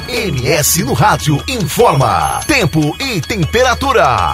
MS no Rádio informa tempo e temperatura.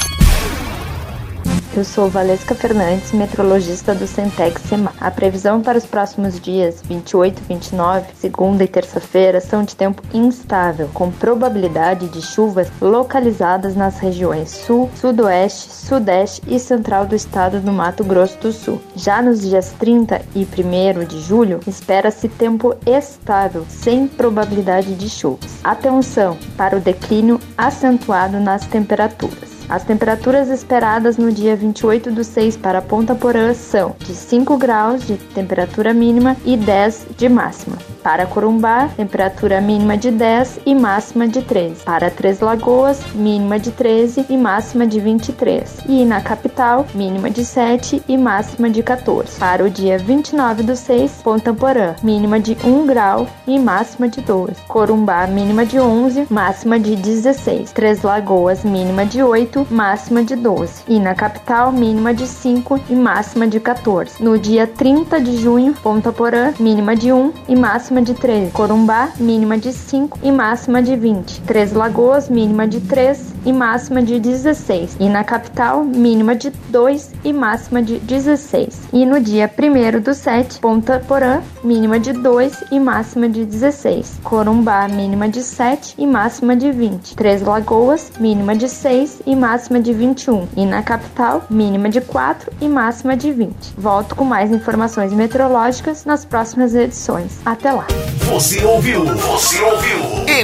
Eu sou Valesca Fernandes, meteorologista do Centec Semar. A previsão para os próximos dias 28 e 29, segunda e terça-feira, são de tempo instável, com probabilidade de chuvas localizadas nas regiões sul, sudoeste, sudeste e central do estado do Mato Grosso do Sul. Já nos dias 30 e 1º de julho, espera-se tempo estável, sem probabilidade de chuvas. Atenção para o declínio acentuado nas temperaturas. As temperaturas esperadas no dia 28/6 para Ponta Porã são de 5 graus de temperatura mínima e 10 de máxima. Para Corumbá, temperatura mínima de 10 e máxima de 13. Para Três Lagoas, mínima de 13 e máxima de 23. E na capital, mínima de 7 e máxima de 14. Para o dia 29/6, Ponta Porã, mínima de 1 grau e máxima de 12. Corumbá, mínima de 11, máxima de 16. Três Lagoas, mínima de 8, máxima de 12. E na capital, mínima de 5 e máxima de 14. No dia 30 de junho, Ponta Porã, mínima de 1 e máxima de 13. Corumbá, mínima de 5 e máxima de 20. Três Lagoas, mínima de 3 e máxima de 16. E na capital, mínima de 2 e máxima de 16. E no dia 1/7, Ponta Porã, mínima de 2 e máxima de 16. Corumbá, mínima de 7 e máxima de 20. Três Lagoas, mínima de 6 e máxima de 21. E na capital, mínima de 4 e máxima de 20. Volto com mais informações meteorológicas nas próximas edições. Até lá! Você ouviu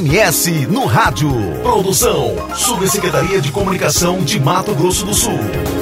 MS no Rádio. Produção Subsecretaria de Comunicação de Mato Grosso do Sul.